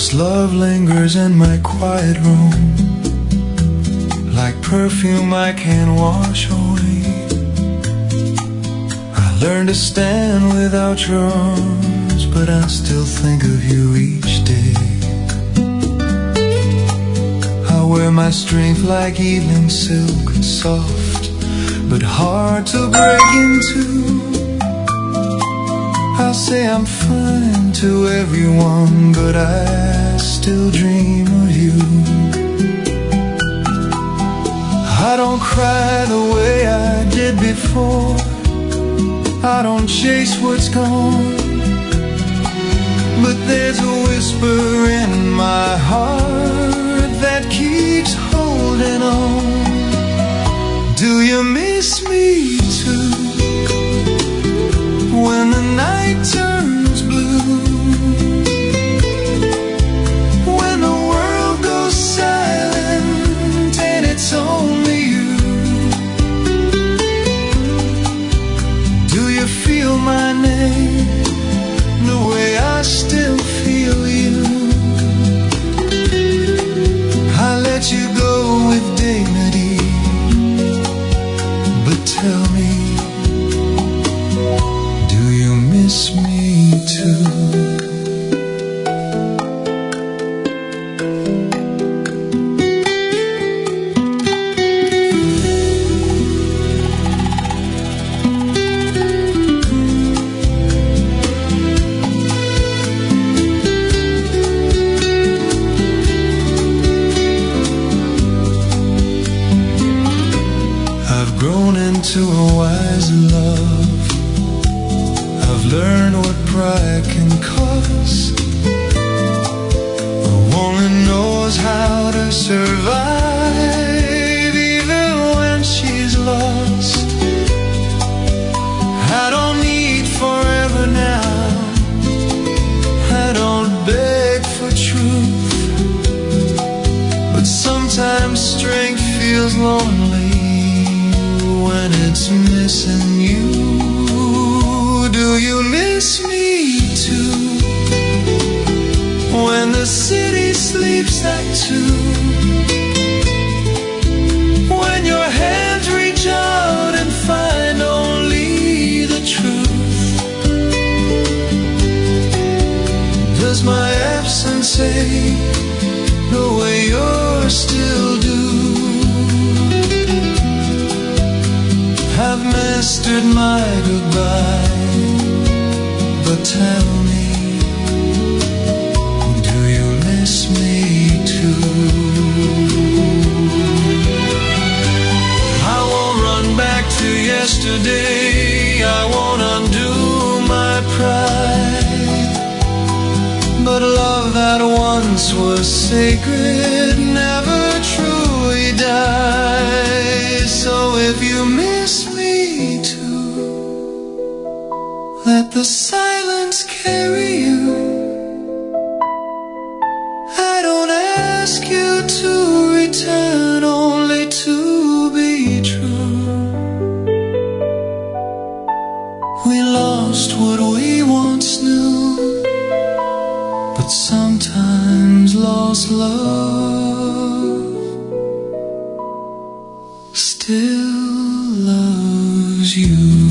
Lost love lingers in my quiet room, like perfume I can't wash away. I learned to stand without your arms, but I still think of you each day. I wear my strength like evening silk, soft but hard to break into. I'll say I'm fine to everyone, but I still dream of you. I don't cry the way I did before, I don't chase what's gone, but there's a whisper in my heart that keeps holding on. Do you miss me too? When the night turns blue, when the world goes silent and it's only you, do you feel my name the way I still feel you? I let you go with dignity, but tell me, miss me too? I've grown into a wiser love, learn what pride can cost. A woman knows how to survive even when she's lost. I don't need forever now, I don't beg for truth, but sometimes strength feels lonely when it's missing you. Do you miss me too? When the city sleeps at 2, when your hands reach out and find only the truth, does my absence say the way yours still do? I've mastered my goodbye, but tell me, do you miss me too? I won't run back to yesterday, I won't undo my pride, but love that once was sacred never truly dies. So if you miss me too, let the silence carry you. I don't ask you to return, only to be true. We lost what we once knew, but sometimes lost love still loves you.